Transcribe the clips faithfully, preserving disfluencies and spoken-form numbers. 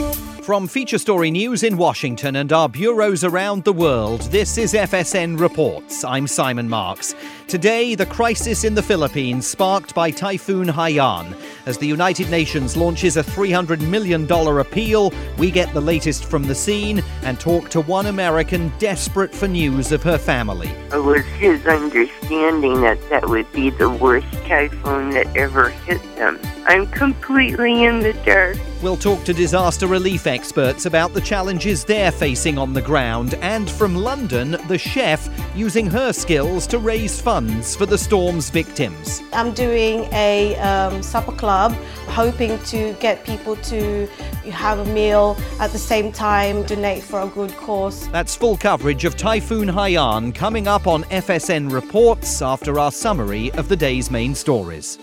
From Feature Story News in Washington and our bureaus around the world, this is F S N Reports. I'm Simon Marks. Today, the crisis in the Philippines sparked by Typhoon Haiyan. As the United Nations launches a three hundred million dollars appeal, we get the latest from the scene and talk to one American desperate for news of her family. It was his understanding that that would be the worst typhoon that ever hit them. I'm completely in the dark. We'll talk to disaster relief experts about the challenges they're facing on the ground, and from London, the chef using her skills to raise funds for the storm's victims. I'm doing a um, supper club, hoping to get people to have a meal at the same time, donate for a good cause. That's full coverage of Typhoon Haiyan coming up on F S N Reports after our summary of the day's main stories.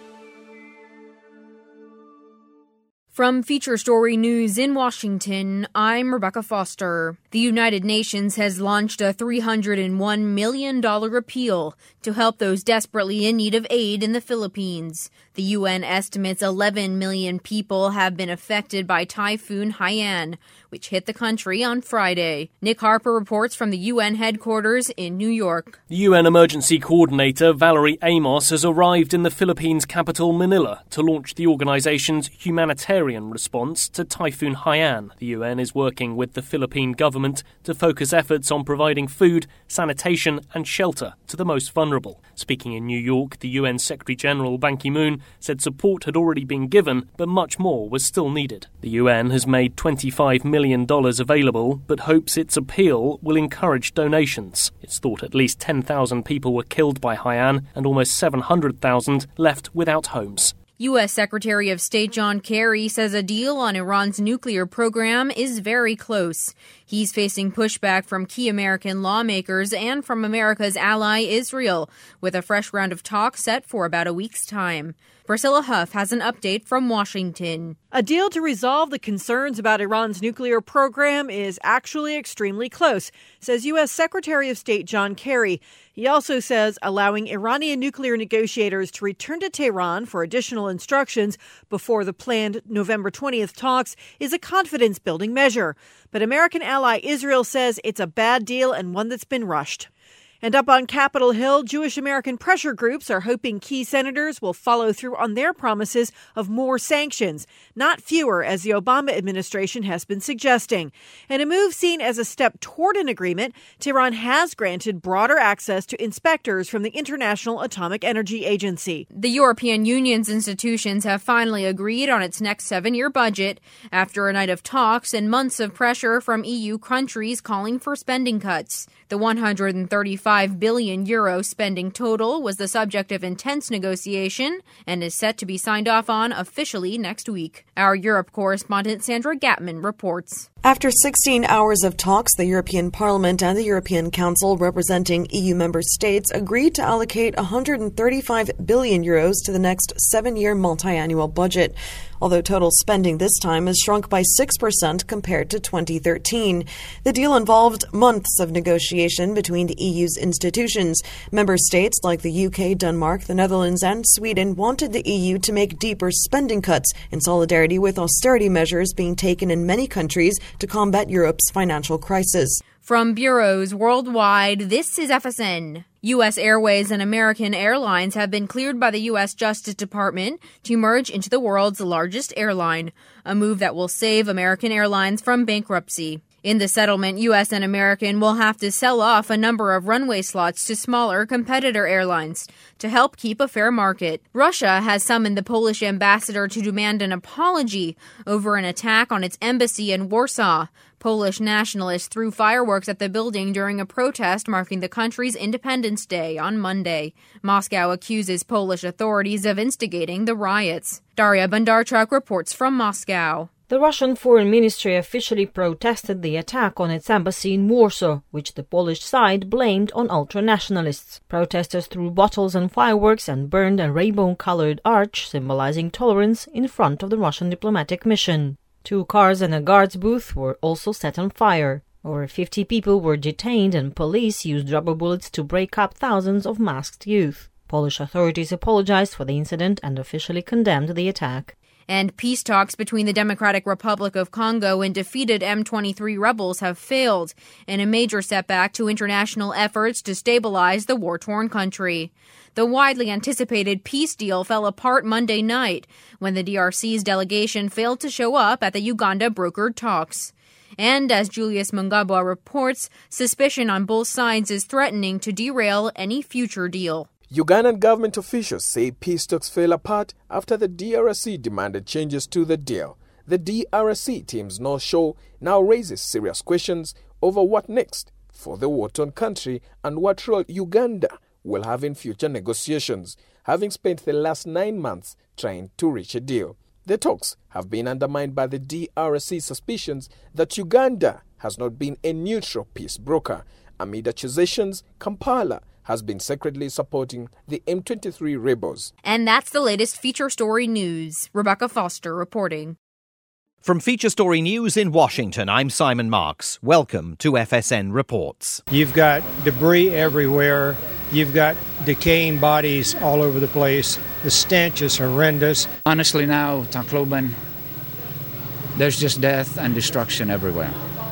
From Feature Story News in Washington, I'm Rebecca Foster. The United Nations has launched a three hundred one million dollars appeal to help those desperately in need of aid in the Philippines. The U N estimates eleven million people have been affected by Typhoon Haiyan, which hit the country on Friday. Nick Harper reports from the U N headquarters in New York. The U N Emergency Coordinator Valerie Amos has arrived in the Philippines' capital Manila to launch the organization's humanitarian response to Typhoon Haiyan. The U N is working with the Philippine government to focus efforts on providing food, sanitation and shelter to the most vulnerable. Speaking in New York, the U N Secretary-General Ban Ki-moon said support had already been given, but much more was still needed. The U N has made twenty-five million dollars available, but hopes its appeal will encourage donations. It's thought at least ten thousand people were killed by Haiyan and almost seven hundred thousand left without homes. U S Secretary of State John Kerry says a deal on Iran's nuclear program is very close. He's facing pushback from key American lawmakers and from America's ally Israel, with a fresh round of talks set for about a week's time. Priscilla Huff has an update from Washington. A deal to resolve the concerns about Iran's nuclear program is actually extremely close, says U S Secretary of State John Kerry. He also says allowing Iranian nuclear negotiators to return to Tehran for additional instructions before the planned November twentieth talks is a confidence-building measure. But American ally Israel says it's a bad deal and one that's been rushed. And up on Capitol Hill, Jewish American pressure groups are hoping key senators will follow through on their promises of more sanctions, not fewer, as the Obama administration has been suggesting. In a move seen as a step toward an agreement, Tehran has granted broader access to inspectors from the International Atomic Energy Agency. The European Union's institutions have finally agreed on its next seven-year budget after a night of talks and months of pressure from E U countries calling for spending cuts. The one hundred thirty-five billion euro spending total was the subject of intense negotiation and is set to be signed off on officially next week. Our Europe correspondent Sandra Gatman reports. After sixteen hours of talks, the European Parliament and the European Council, representing E U member states, agreed to allocate one hundred thirty-five billion euros to the next seven-year multi-annual budget, although total spending this time has shrunk by six percent compared to twenty thirteen. The deal involved months of negotiation between the E U's institutions. Member states like the U K, Denmark, the Netherlands, and Sweden wanted the E U to make deeper spending cuts in solidarity with austerity measures being taken in many countries to combat Europe's financial crisis. From bureaus worldwide, this is F S N. U S Airways and American Airlines have been cleared by the U S Justice Department to merge into the world's largest airline, a move that will save American Airlines from bankruptcy. In the settlement, U S and American will have to sell off a number of runway slots to smaller competitor airlines to help keep a fair market. Russia has summoned the Polish ambassador to demand an apology over an attack on its embassy in Warsaw. Polish nationalists threw fireworks at the building during a protest marking the country's Independence Day on Monday. Moscow accuses Polish authorities of instigating the riots. Daria Bondarchuk reports from Moscow. The Russian Foreign Ministry officially protested the attack on its embassy in Warsaw, which the Polish side blamed on ultra-nationalists. Protesters threw bottles and fireworks and burned a rainbow-colored arch symbolizing tolerance in front of the Russian diplomatic mission. Two cars and a guard's booth were also set on fire. Over fifty people were detained and police used rubber bullets to break up thousands of masked youth. Polish authorities apologized for the incident and officially condemned the attack. And peace talks between the Democratic Republic of Congo and defeated M twenty-three rebels have failed in a major setback to international efforts to stabilize the war-torn country. The widely anticipated peace deal fell apart Monday night when the D R C's delegation failed to show up at the Uganda-brokered talks. And as Julius Mungabwa reports, suspicion on both sides is threatening to derail any future deal. Ugandan government officials say peace talks fell apart after the D R C demanded changes to the deal. The D R C team's North Shore now raises serious questions over what next for the war-torn country and what role Uganda will have in future negotiations, having spent the last nine months trying to reach a deal. The talks have been undermined by the D R C suspicions that Uganda has not been a neutral peace broker. Amid accusations, Kampala has been secretly supporting the M twenty-three rebels. And that's the latest Feature Story News. Rebecca Foster reporting. From Feature Story News in Washington, I'm Simon Marks. Welcome to F S N Reports. You've got debris everywhere. You've got decaying bodies all over the place. The stench is horrendous. Honestly now, Tacloban, there's just death and destruction everywhere.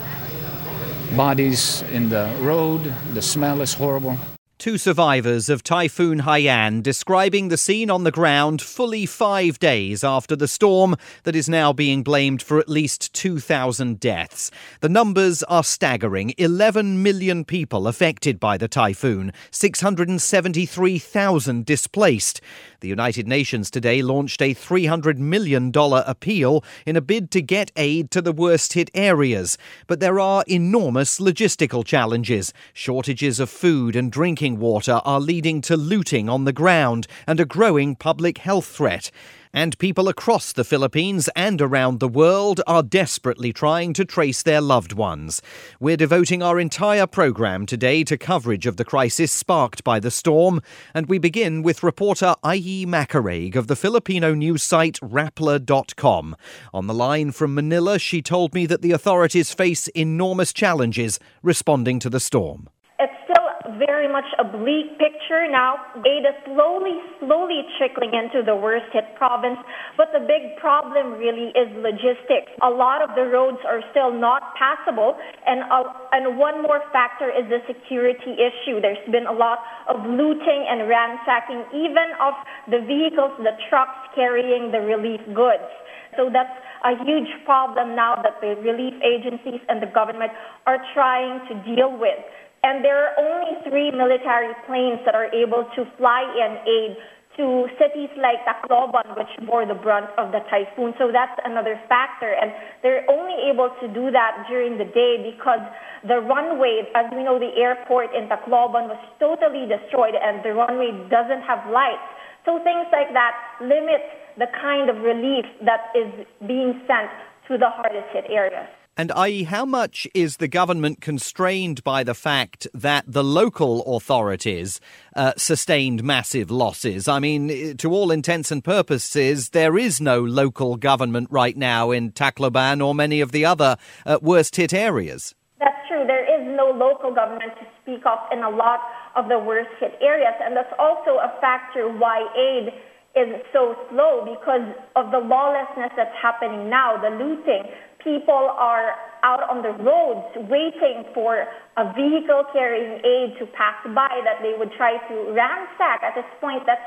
Bodies in the road, the smell is horrible. Two survivors of Typhoon Haiyan describing the scene on the ground fully five days after the storm that is now being blamed for at least two thousand deaths. The numbers are staggering. eleven million people affected by the typhoon, six hundred seventy-three thousand displaced. The United Nations today launched a three hundred million dollars appeal in a bid to get aid to the worst-hit areas. But there are enormous logistical challenges. Shortages of food and drinking water are leading to looting on the ground and a growing public health threat. And people across the Philippines and around the world are desperately trying to trace their loved ones. We're devoting our entire programme today to coverage of the crisis sparked by the storm, and we begin with reporter Ai Macareg of the Filipino news site Rappler dot com. On the line from Manila, she told me that the authorities face enormous challenges responding to the storm. It's still very much a bleak picture now. Aid is slowly, slowly trickling into the worst-hit province, but the big problem really is logistics. A lot of the roads are still not passable, and uh, and one more factor is the security issue. There's been a lot of looting and ransacking, even of the vehicles, the trucks carrying the relief goods. So that's a huge problem now that the relief agencies and the government are trying to deal with. And there are only three military planes that are able to fly in aid to cities like Tacloban, which bore the brunt of the typhoon. So that's another factor. And they're only able to do that during the day because the runway, as we know, the airport in Tacloban was totally destroyed and the runway doesn't have lights. So things like that limit the kind of relief that is being sent to the hardest hit areas. And that is, how much is the government constrained by the fact that the local authorities uh, sustained massive losses? I mean, to all intents and purposes, there is no local government right now in Tacloban or many of the other uh, worst-hit areas. That's true. There is no local government to speak of in a lot of the worst-hit areas. And that's also a factor why aid is so slow, because of the lawlessness that's happening now, the looting. People are out on the roads waiting for a vehicle carrying aid to pass by that they would try to ransack. At this point, that's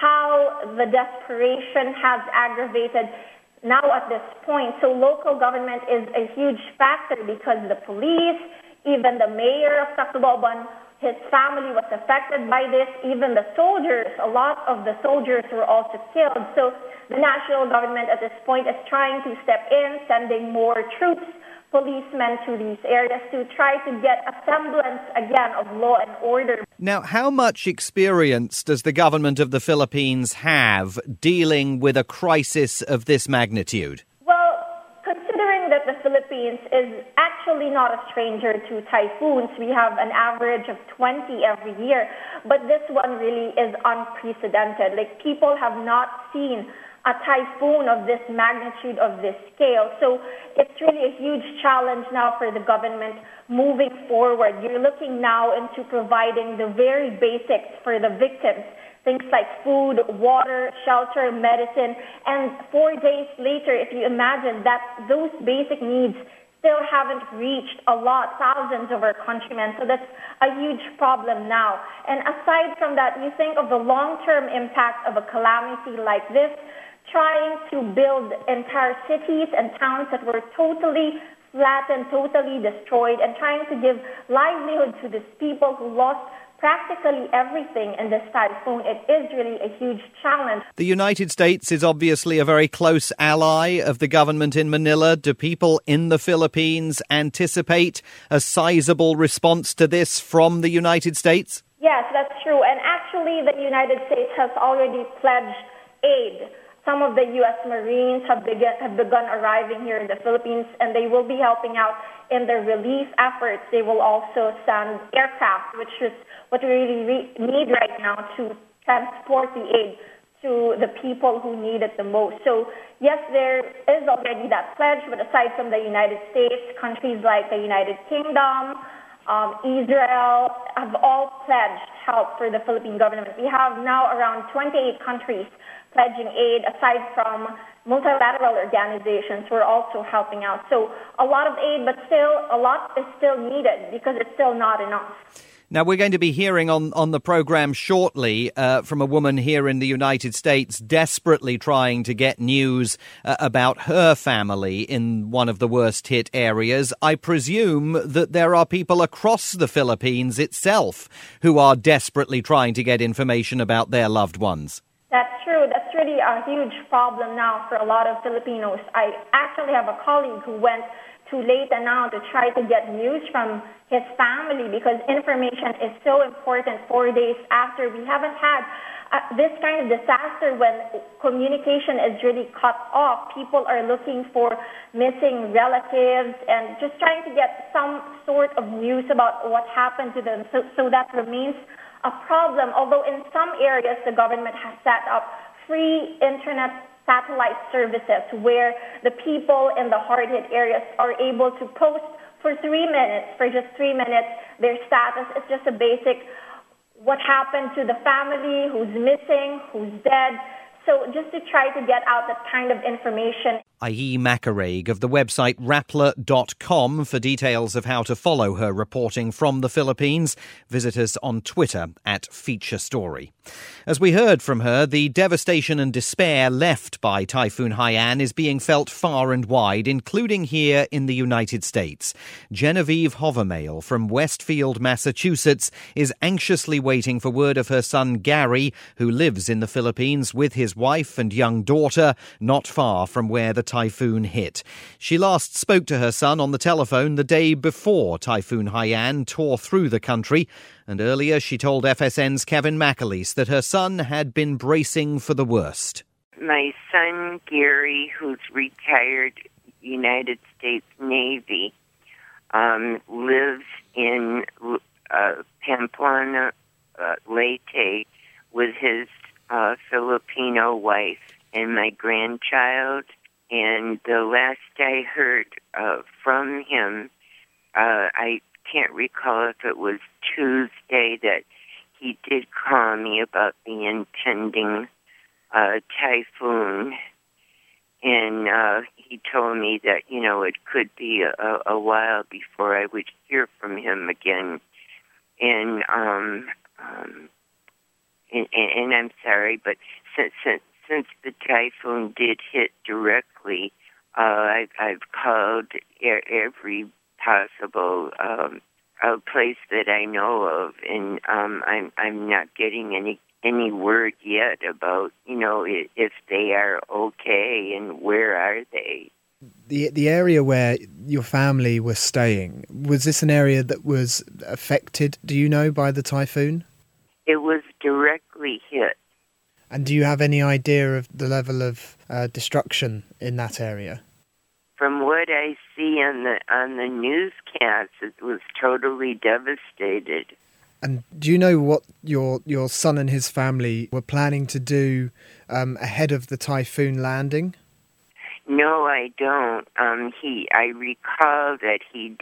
how the desperation has aggravated now at this point. So local government is a huge factor because the police, even the mayor of Tacloban, his family was affected by this. Even the soldiers, a lot of the soldiers were also killed. So the national government at this point is trying to step in, sending more troops, policemen to these areas to try to get a semblance again of law and order. Now, how much experience does the government of the Philippines have dealing with a crisis of this magnitude? Well, considering that the Philippines is actually not a stranger to typhoons, we have an average of twenty every year, but this one really is unprecedented. Like, people have not seen a typhoon of this magnitude, of this scale. So it's really a huge challenge now for the government moving forward. You're looking now into providing the very basics for the victims, things like food, water, shelter, medicine. And four days later, if you imagine that those basic needs still haven't reached a lot, thousands of our countrymen. So that's a huge problem now. And aside from that, you think of the long-term impact of a calamity like this, trying to build entire cities and towns that were totally flattened, totally destroyed, and trying to give livelihood to these people who lost practically everything in this typhoon. It is really a huge challenge. The United States is obviously a very close ally of the government in Manila. Do people in the Philippines anticipate a sizable response to this from the United States? Yes, that's true. And actually, the United States has already pledged aid. Some of the U S Marines have begun, have begun arriving here in the Philippines, and they will be helping out in the relief efforts. They will also send aircraft, which is what we really re- need right now to transport the aid to the people who need it the most. So, yes, there is already that pledge, but aside from the United States, countries like the United Kingdom, um, Israel have all pledged help for the Philippine government. We have now around twenty-eight countries pledging aid, aside from multilateral organizations who are also helping out. So a lot of aid, but still a lot is still needed because it's still not enough. Now, we're going to be hearing on, on the programme shortly uh, from a woman here in the United States desperately trying to get news uh, about her family in one of the worst hit areas. I presume that there are people across the Philippines itself who are desperately trying to get information about their loved ones. That's true. That's really a huge problem now for a lot of Filipinos. I actually have a colleague who went to Leyte now to try to get news from his family because information is so important four days after. We haven't had uh, this kind of disaster when communication is really cut off. People are looking for missing relatives and just trying to get some sort of news about what happened to them. So, so that remains a problem, although in some areas the government has set up free internet satellite services where the people in the hard-hit areas are able to post for three minutes, for just three minutes, their status. It's just a basic what happened to the family, who's missing, who's dead. So just to try to get out that kind of information. Ahi Makareg of the website Rappler dot com for details of how to follow her reporting from the Philippines. Visit us on Twitter at Feature Story. As we heard from her, the devastation and despair left by Typhoon Haiyan is being felt far and wide, including here in the United States. Genevieve Hovermail from Westfield, Massachusetts, is anxiously waiting for word of her son Gary, who lives in the Philippines with his wife and young daughter, not far from where the typhoon hit. She last spoke to her son on the telephone the day before Typhoon Haiyan tore through the country, and earlier she told F S N's Kevin McAleese that her son had been bracing for the worst. My son Gary, who's retired United States Navy, um, lives in uh, Pamplona, uh, Leyte, with his uh, Filipino wife and my grandchild. And the last I heard uh, from him, uh, I can't recall if it was Tuesday, that he did call me about the impending uh, typhoon. And uh, he told me that, you know, it could be a, a while before I would hear from him again. And, um, um, and, and I'm sorry, but since, since Since the typhoon did hit directly, uh, I've, I've called every possible um, uh, place that I know of, and um, I'm I'm not getting any any word yet about, you know, if they are okay and where are they. The the area where your family was staying, was this an area that was affected, do you know, by the typhoon? It was directly hit. And do you have any idea of the level of uh, destruction in that area? From what I see on the on the newscasts, it was totally devastated. And do you know what your your son and his family were planning to do um, ahead of the typhoon landing? No, I don't. Um, he, I recall that he did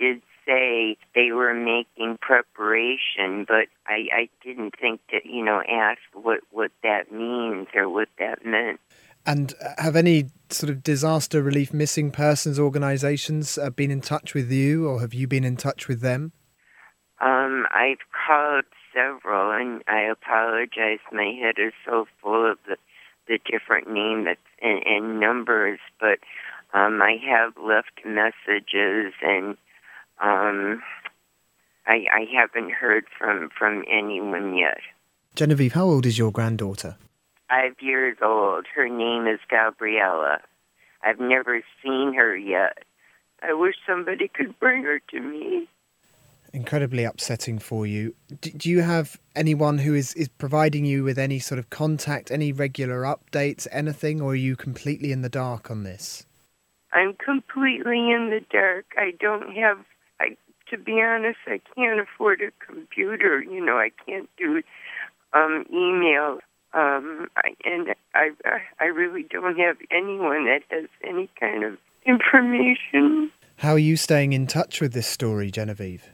say they were making preparation, but I, I didn't think to, you know, ask what, what that means or what that meant. And have any sort of disaster relief missing persons organisations uh, been in touch with you, or have you been in touch with them? Um, I've called several, and I apologize. My head is so full of the, the different names and, and numbers, but um, I have left messages, and um, I, I haven't heard from, from anyone yet. Genevieve, how old is your granddaughter? Five years old. Her name is Gabriella. I've never seen her yet. I wish somebody could bring her to me. Incredibly upsetting for you. Do, do you have anyone who is, is providing you with any sort of contact, any regular updates, anything, or are you completely in the dark on this? I'm completely in the dark. I don't have, I, to be honest, I can't afford a computer. You know, I can't do um, email. Um, I, and I, I really don't have anyone that has any kind of information. How are you staying in touch with this story, Genevieve?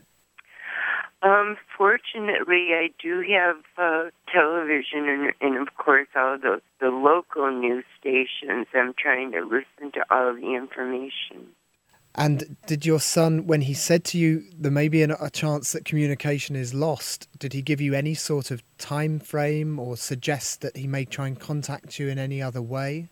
Um, fortunately, I do have uh, television and, and, of course, all the, the local news stations. I'm trying to listen to all the information. And did your son, when he said to you there may be a chance that communication is lost, did he give you any sort of time frame or suggest that he may try and contact you in any other way?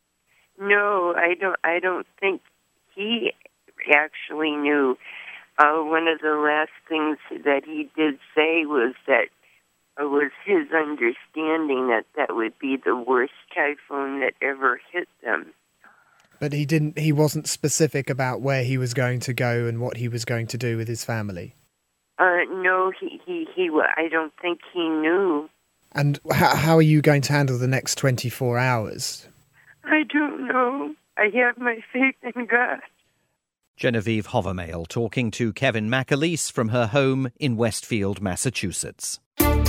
No, I don't. I don't think he actually knew. Uh, one of the last things that he did say was that it was his understanding that that would be the worst typhoon that ever hit them. But he didn't. He wasn't specific about where he was going to go and what he was going to do with his family. Uh, no, he, he, he. I don't think he knew. And how, how are you going to handle the next twenty-four hours? I don't know. I have my faith in God. Genevieve Hovermail talking to Kevin McAleese from her home in Westfield, Massachusetts.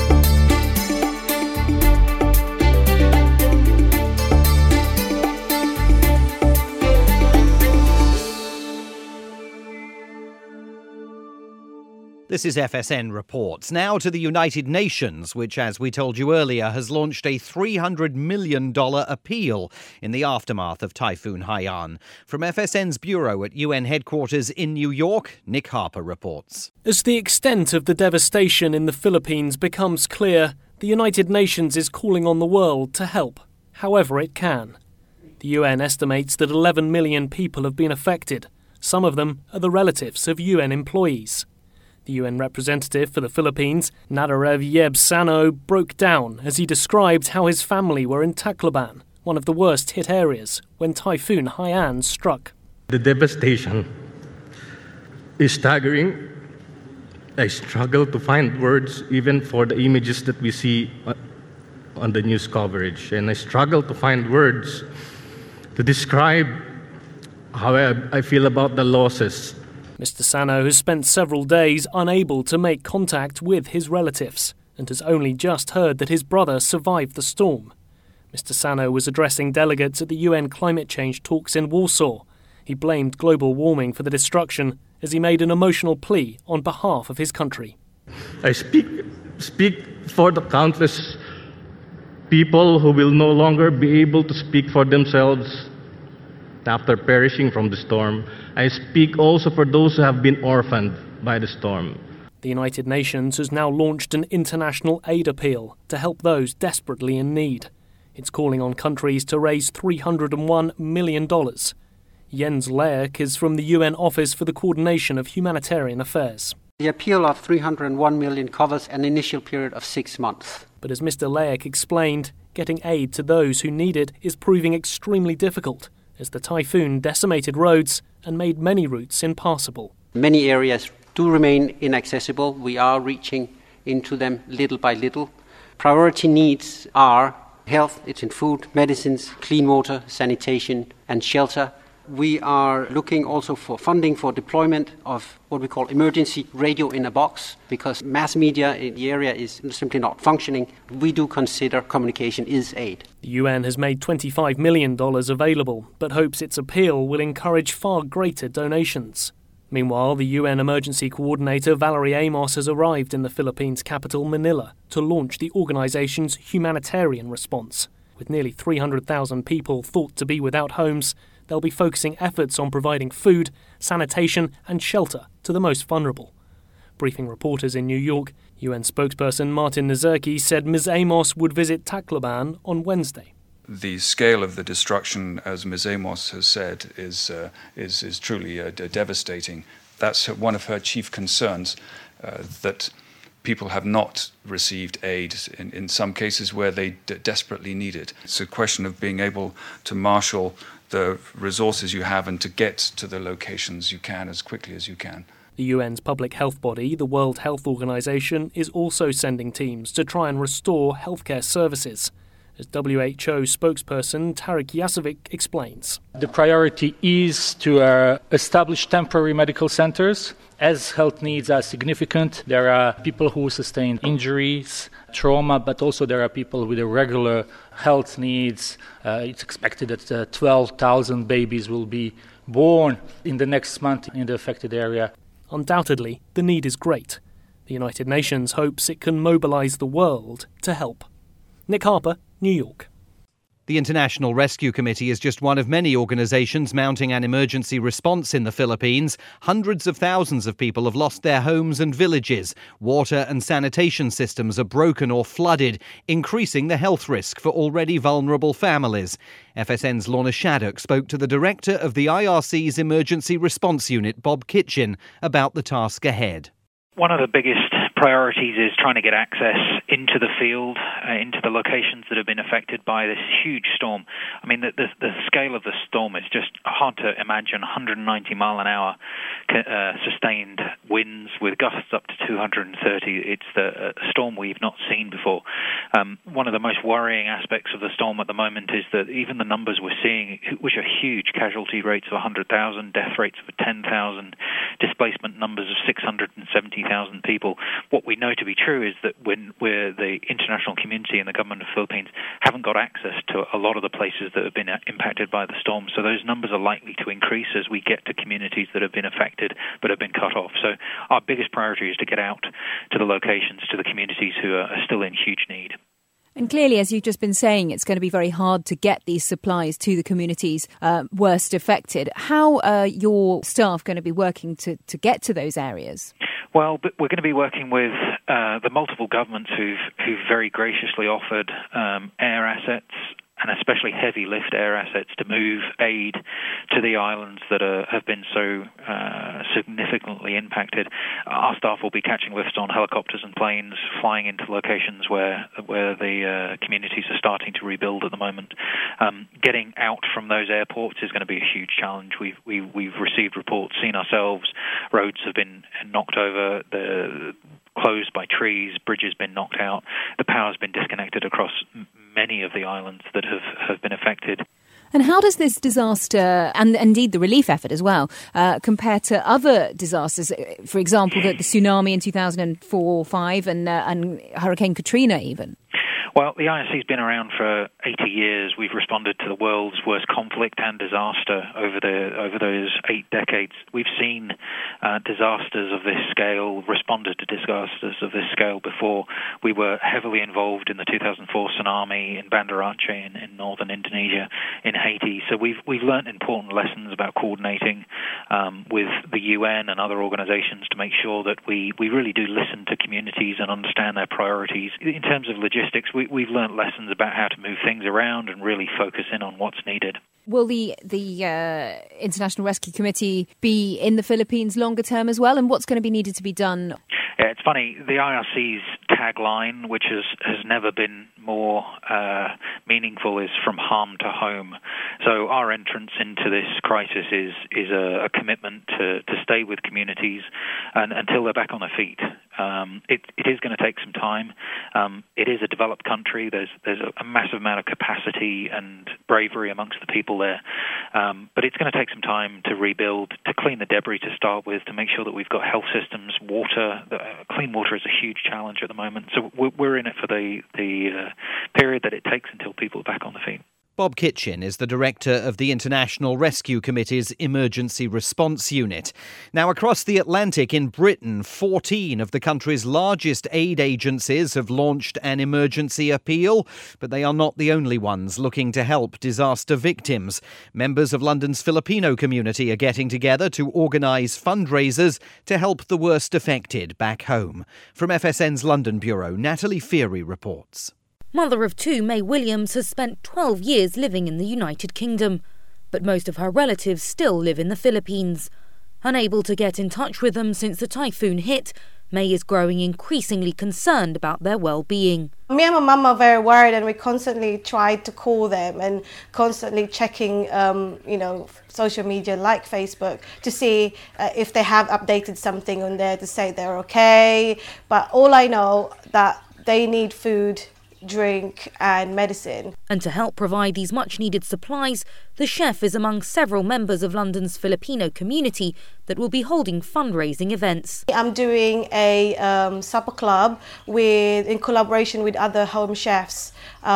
This is F S N Reports. Now to the United Nations, which, as we told you earlier, has launched a three hundred million dollars appeal in the aftermath of Typhoon Haiyan. From F S N's bureau at U N headquarters in New York, Nick Harper reports. As the extent of the devastation in the Philippines becomes clear, the United Nations is calling on the world to help, however it can. The U N estimates that eleven million people have been affected. Some of them are the relatives of U N employees. The U N representative for the Philippines, Nadarev Yeb-Sano, broke down as he described how his family were in Tacloban, one of the worst hit areas, when Typhoon Haiyan struck. The devastation is staggering. I struggle to find words even for the images that we see on the news coverage. And I struggle to find words to describe how I feel about the losses. Mister Sano has spent several days unable to make contact with his relatives and has only just heard that his brother survived the storm. Mister Sano was addressing delegates at the U N climate change talks in Warsaw. He blamed global warming for the destruction as he made an emotional plea on behalf of his country. I speak, speak for the countless people who will no longer be able to speak for themselves after perishing from the storm. I speak also for those who have been orphaned by the storm. The United Nations has now launched an international aid appeal to help those desperately in need. It's calling on countries to raise three hundred one million dollars. Jens Laerk is from the U N Office for the Coordination of Humanitarian Affairs. The appeal of three hundred one million dollars covers an initial period of six months. But as Mister Laerk explained, getting aid to those who need it is proving extremely difficult, as the typhoon decimated roads and made many routes impassable. Many areas do remain inaccessible. We are reaching into them little by little. Priority needs are health, it's in food, medicines, clean water, sanitation and shelter. We are looking also for funding for deployment of what we call emergency radio in a box, because mass media in the area is simply not functioning. We do consider communication is aid. The U N has made twenty-five million dollars available, but hopes its appeal will encourage far greater donations. Meanwhile, the U N Emergency Coordinator Valerie Amos has arrived in the Philippines' capital, Manila, to launch the organisation's humanitarian response. With nearly three hundred thousand people thought to be without homes, they'll be focusing efforts on providing food, sanitation and shelter to the most vulnerable. Briefing reporters in New York, U N spokesperson Martin Nazirki said Miz Amos would visit Tacloban on Wednesday. The scale of the destruction, as Miz Amos has said, is uh, is, is truly uh, devastating. That's one of her chief concerns, uh, that people have not received aid in, in some cases where they d- desperately need it. It's a question of being able to marshal the resources you have and to get to the locations you can as quickly as you can. The U N's public health body, the World Health Organization, is also sending teams to try and restore healthcare services. As W H O spokesperson Tarik Jasovic explains. The priority is to uh, establish temporary medical centers. As health needs are significant, there are people who sustain injuries, trauma, but also there are people with irregular health needs. Uh, it's expected that uh, twelve thousand babies will be born in the next month in the affected area. Undoubtedly, the need is great. The United Nations hopes it can mobilise the world to help. Nick Harper, New York. The International Rescue Committee is just one of many organisations mounting an emergency response in the Philippines. Hundreds of thousands of people have lost their homes and villages. Water and sanitation systems are broken or flooded, increasing the health risk for already vulnerable families. F S N's Lorna Shaddock spoke to the director of the I R C's Emergency Response Unit, Bob Kitchen, about the task ahead. One of the biggest priorities is trying to get access into the field, uh, into the locations that have been affected by this huge storm. I mean, the, the, the scale of the storm is just hard to imagine. one hundred ninety mile an hour uh, sustained winds with gusts up to two hundred thirty. It's the uh, storm we've not seen before. Um, one of the most worrying aspects of the storm at the moment is that even the numbers we're seeing, which are huge, casualty rates of one hundred thousand, death rates of ten thousand, displacement numbers of six hundred seventy thousand people. What we know to be true is that when we're the international community and the government of the Philippines haven't got access to a lot of the places that have been impacted by the storm. So those numbers are likely to increase as we get to communities that have been affected but have been cut off. So our biggest priority is to get out to the locations, to the communities who are still in huge need. And clearly, as you've just been saying, it's going to be very hard to get these supplies to the communities uh, worst affected. How are your staff going to be working to, to get to those areas? Well, we're going to be working with uh, the multiple governments who've, who've very graciously offered um, air assets and especially heavy lift air assets to move aid to the islands that are, have been so uh, significantly impacted. Our staff will be catching lifts on helicopters and planes, flying into locations where where the uh, communities are starting to rebuild at the moment. Um, getting out from those airports is going to be a huge challenge. We've we, we've received reports, seen ourselves. Roads have been knocked over. The closed by trees, bridges been knocked out. The power's been disconnected across many of the islands that have, have been affected. And how does this disaster, and indeed the relief effort as well, uh, compare to other disasters? For example, the, the tsunami in two thousand four five and, uh, and Hurricane Katrina even? Well, the I R C's been around for eighty years. We've responded to the world's worst conflict and disaster over the over those eight decades. We've seen uh, disasters of this scale, responded to disasters of this scale before. We were heavily involved in the two thousand four tsunami in Banda Aceh in, in northern Indonesia, in Haiti. So we've we've learnt important lessons about coordinating um, with the U N and other organizations to make sure that we, we really do listen to communities and understand their priorities. In terms of logistics, we, we've learnt lessons about how to move things around and really focus in on what's needed. Will the the uh, International Rescue Committee be in the Philippines longer term as well? And what's going to be needed to be done? Yeah, it's funny. The I R C's tagline, which has, has never been more uh, meaningful, is from harm to home. So our entrance into this crisis is is a, a commitment to, to stay with communities and, until they're back on their feet. Um, it, it is going to take some time. Um, it is a developed country. There's there's a, a massive amount of capacity and bravery amongst the people there. Um, but it's going to take some time to rebuild, to clean the debris to start with, to make sure that we've got health systems, water. Uh, clean water is a huge challenge at the moment. So we're, we're in it for the, the uh, period that it takes until people are back on the feet. Bob Kitchen is the director of the International Rescue Committee's Emergency Response Unit. Now, across the Atlantic in Britain, fourteen of the country's largest aid agencies have launched an emergency appeal, but they are not the only ones looking to help disaster victims. Members of London's Filipino community are getting together to organise fundraisers to help the worst affected back home. From F S N's London Bureau, Natalie Feary reports. Mother of two, May Williams, has spent twelve years living in the United Kingdom, but most of her relatives still live in the Philippines. Unable to get in touch with them since the typhoon hit, May is growing increasingly concerned about their well-being. Me and my mum are very worried, and we constantly tried to call them and constantly checking, um, you know, social media like Facebook to see uh, if they have updated something on there to say they're okay. But all I know that they need food, drink and medicine. And to help provide these much-needed supplies, the chef is among several members of London's Filipino community that will be holding fundraising events. I'm doing a um, supper club with, in collaboration with other home chefs,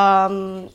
um,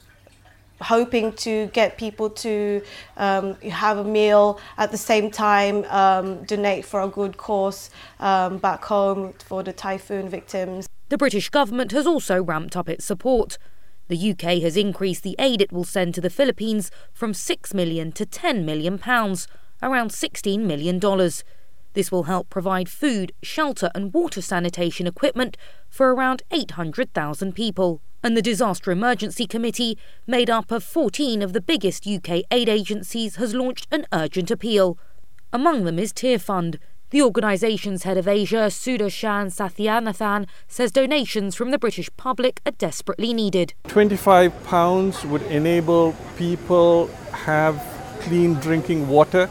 hoping to get people to um, have a meal at the same time, um, donate for a good cause um, back home for the typhoon victims. The British government has also ramped up its support. The U K has increased the aid it will send to the Philippines from six million pounds to ten million pounds, around sixteen million dollars. This will help provide food, shelter and water sanitation equipment for around eight hundred thousand people. And the Disaster Emergency Committee, made up of fourteen of the biggest U K aid agencies, has launched an urgent appeal. Among them is Tearfund. The organisation's head of Asia, Sudarshan Sathyanathan, says donations from the British public are desperately needed. twenty-five pounds would enable people have clean drinking water.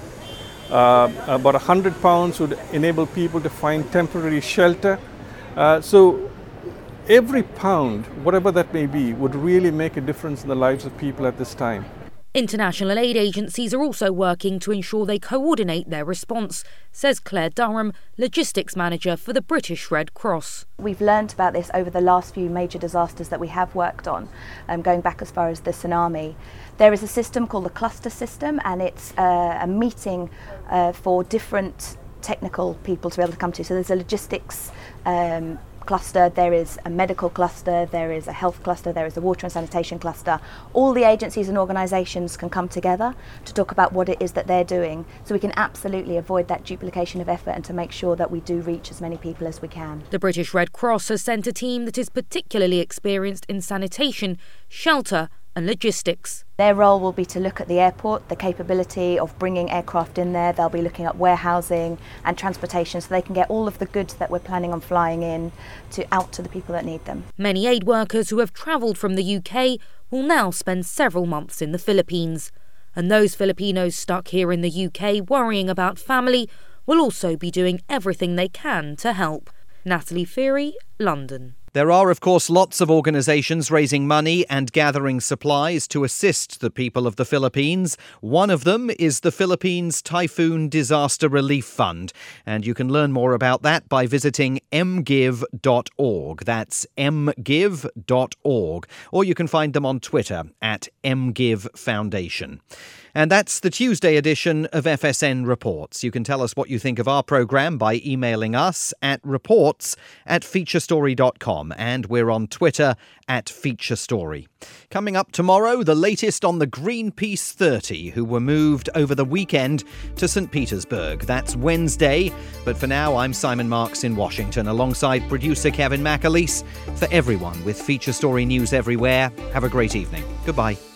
Uh, about one hundred pounds would enable people to find temporary shelter. Uh, so every pound, whatever that may be, would really make a difference in the lives of people at this time. International aid agencies are also working to ensure they coordinate their response, says Claire Durham, logistics manager for the British Red Cross. We've learned about this over the last few major disasters that we have worked on, um, going back as far as the tsunami. There is a system called the cluster system, and it's uh, a meeting uh, for different technical people to be able to come to. So there's a logistics um, cluster, there is a medical cluster, there is a health cluster, there is a water and sanitation cluster. All the agencies and organisations can come together to talk about what it is that they're doing, so we can absolutely avoid that duplication of effort and to make sure that we do reach as many people as we can. The British Red Cross has sent a team that is particularly experienced in sanitation, shelter and logistics. Their role will be to look at the airport, the capability of bringing aircraft in there. They'll be looking at warehousing and transportation so they can get all of the goods that we're planning on flying in to out to the people that need them. Many aid workers who have travelled from the U K will now spend several months in the Philippines. And those Filipinos stuck here in the U K worrying about family will also be doing everything they can to help. Natalie Feary, London. There are, of course, lots of organisations raising money and gathering supplies to assist the people of the Philippines. One of them is the Philippines Typhoon Disaster Relief Fund, and you can learn more about that by visiting m give dot org. That's m give dot org. Or you can find them on Twitter at m give foundation. And that's the Tuesday edition of F S N Reports. You can tell us what you think of our programme by emailing us at reports at featurestory dot com, and we're on Twitter at featurestory. Coming up tomorrow, the latest on the Greenpeace thirty who were moved over the weekend to Saint Petersburg. That's Wednesday. But for now, I'm Simon Marks in Washington alongside producer Kevin McAleese. For everyone with Feature Story News Everywhere, have a great evening. Goodbye.